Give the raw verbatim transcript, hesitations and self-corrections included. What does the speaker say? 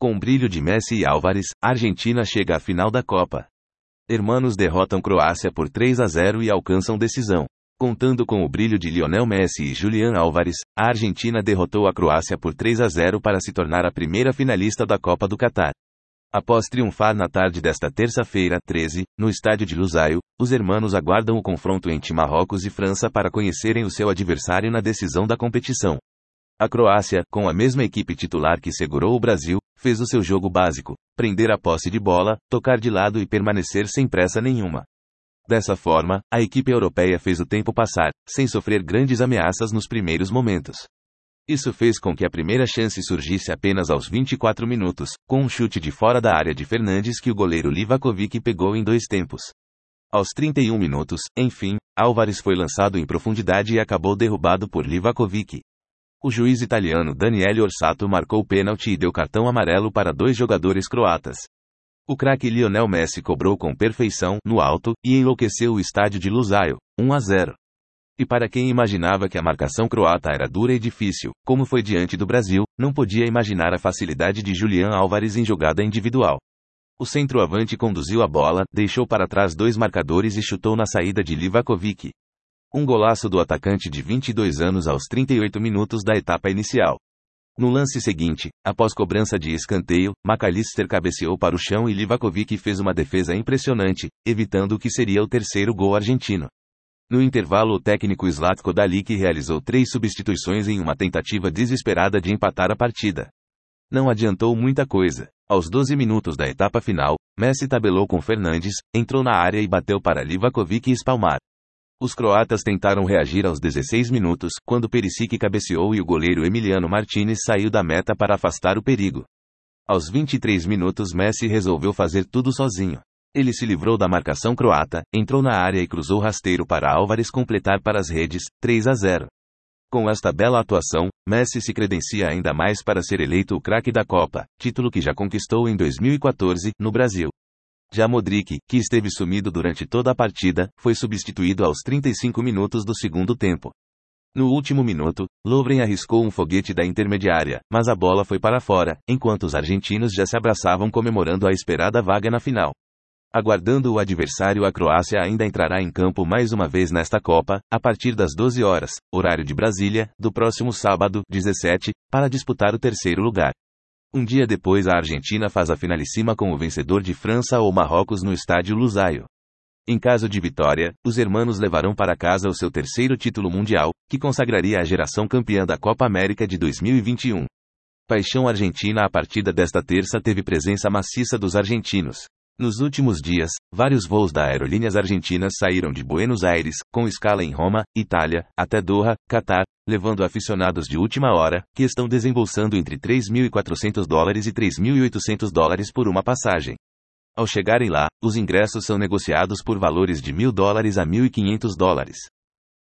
Com o brilho de Messi e Álvares, a Argentina chega à final da Copa. Hermanos derrotam Croácia por três a zero e alcançam decisão. Contando com o brilho de Lionel Messi e Julián Álvares, a Argentina derrotou a Croácia por três a zero para se tornar a primeira finalista da Copa do Catar. Após triunfar na tarde desta terça-feira, treze, no estádio de Lusail, os hermanos aguardam o confronto entre Marrocos e França para conhecerem o seu adversário na decisão da competição. A Croácia, com a mesma equipe titular que segurou o Brasil, fez o seu jogo básico: prender a posse de bola, tocar de lado e permanecer sem pressa nenhuma. Dessa forma, a equipe europeia fez o tempo passar, sem sofrer grandes ameaças nos primeiros momentos. Isso fez com que a primeira chance surgisse apenas aos vinte e quatro minutos, com um chute de fora da área de Fernandes que o goleiro Livakovic pegou em dois tempos. Aos trinta e um minutos, enfim, Álvares foi lançado em profundidade e acabou derrubado por Livakovic. O juiz italiano Daniele Orsato marcou o pênalti e deu cartão amarelo para dois jogadores croatas. O craque Lionel Messi cobrou com perfeição, no alto, e enlouqueceu o estádio de Lusail, um a zero. E para quem imaginava que a marcação croata era dura e difícil, como foi diante do Brasil, não podia imaginar a facilidade de Julián Álvares em jogada individual. O centroavante conduziu a bola, deixou para trás dois marcadores e chutou na saída de Livakovic. Um golaço do atacante de vinte e dois anos aos trinta e oito minutos da etapa inicial. No lance seguinte, após cobrança de escanteio, McAllister cabeceou para o chão e Livakovic fez uma defesa impressionante, evitando o que seria o terceiro gol argentino. No intervalo, o técnico Zlatko Dalic realizou três substituições em uma tentativa desesperada de empatar a partida. Não adiantou muita coisa. Aos doze minutos da etapa final, Messi tabelou com Fernandes, entrou na área e bateu para Livakovic espalmar. Os croatas tentaram reagir aos dezesseis minutos, quando Perisic cabeceou e o goleiro Emiliano Martinez saiu da meta para afastar o perigo. Aos vinte e três minutos, Messi resolveu fazer tudo sozinho. Ele se livrou da marcação croata, entrou na área e cruzou rasteiro para Álvares completar para as redes, três a zero. Com esta bela atuação, Messi se credencia ainda mais para ser eleito o craque da Copa, título que já conquistou em dois mil e quatorze, no Brasil. Já Modric, que esteve sumido durante toda a partida, foi substituído aos trinta e cinco minutos do segundo tempo. No último minuto, Lovren arriscou um foguete da intermediária, mas a bola foi para fora, enquanto os argentinos já se abraçavam comemorando a esperada vaga na final. Aguardando o adversário, a Croácia ainda entrará em campo mais uma vez nesta Copa, a partir das doze horas, horário de Brasília, do próximo sábado, dezessete, para disputar o terceiro lugar. Um dia depois, a Argentina faz a finalíssima com o vencedor de França ou Marrocos no estádio Lusail. Em caso de vitória, os hermanos levarão para casa o seu terceiro título mundial, que consagraria a geração campeã da Copa América de dois mil e vinte e um. Paixão argentina. A partida desta terça teve presença maciça dos argentinos. Nos últimos dias, vários voos da Aerolíneas Argentinas saíram de Buenos Aires, com escala em Roma, Itália, até Doha, Catar, levando aficionados de última hora, que estão desembolsando entre três mil e quatrocentos dólares e três mil e oitocentos dólares por uma passagem. Ao chegarem lá, os ingressos são negociados por valores de mil dólares a mil e quinhentos dólares.